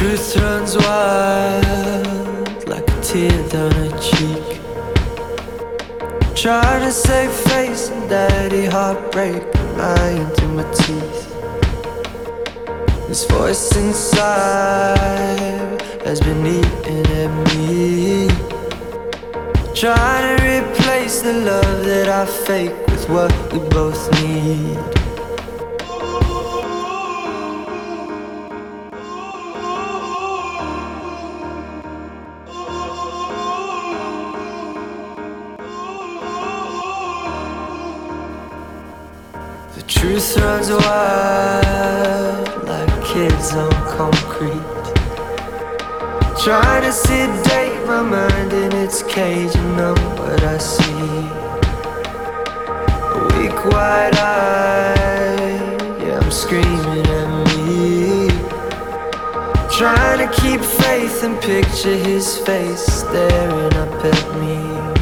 truth runs wild like a tear down her cheek. Trying to save face and daddy heartbreak lying through my teeth. This voice inside has been eating at me, trying to replace the love that I fake with what we both need. The truth runs wild like kids on concrete, trying to sedate my mind in its cage and know what I see. A weak wide eye, yeah, I'm screaming at me, trying to keep faith and picture his face staring up at me.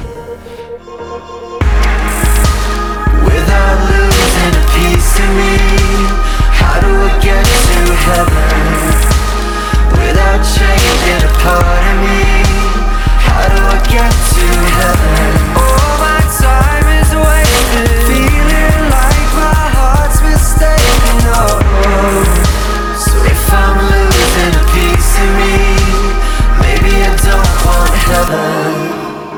Without losing a piece of me, how do I get to heaven? Without changing a part of me, how do I get to heaven? All my time is wasted, feeling like my heart's mistaken. Oh, so if I'm losing a piece of me, maybe I don't want heaven.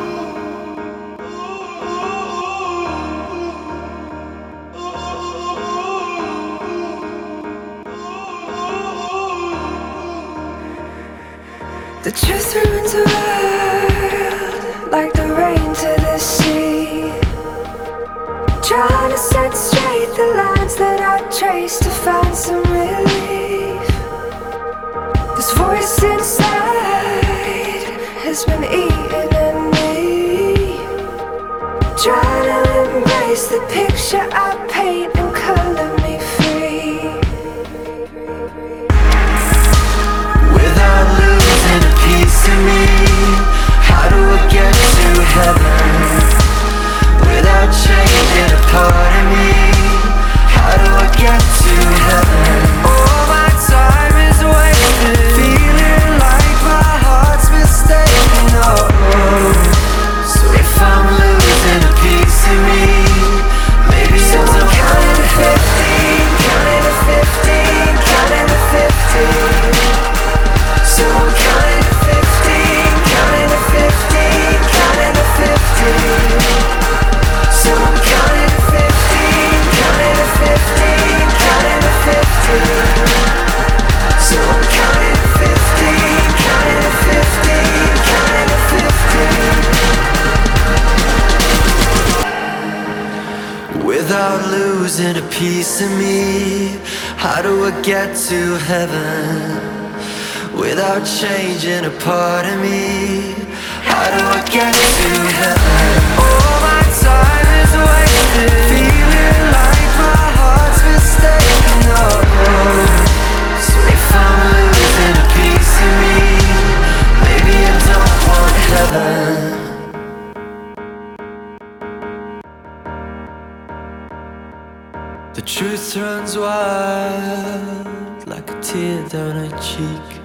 The truth runs wild like the rain to the sea, trying to set straight the lines that I traced to find some relief. This voice inside has been eating at me, trying to embrace the picture I paint and color me free. Without losing a piece of me, how do I get to heaven? Without changing a part of me, how do I get to heaven? All my time is wasted, feeling like my heart's mistaken. Oh, so if I'm losing a piece of me, maybe so I don't counting to 15, counting to 15, counting to 15. So I'm counting to 15, counting to 15, counting to 15. So I'm counting to 15, counting to 15, counting to 15. So I'm counting to 15, counting to 15, counting to 15. Without losing a piece of me, how do I get to heaven? Without changing a part of me, how do I get to heaven? All my time is wasted, feeling like my heart's mistaken. Oh, so if I'm losing a piece of me, maybe I don't want heaven. The truth runs wild like a tear down her cheek.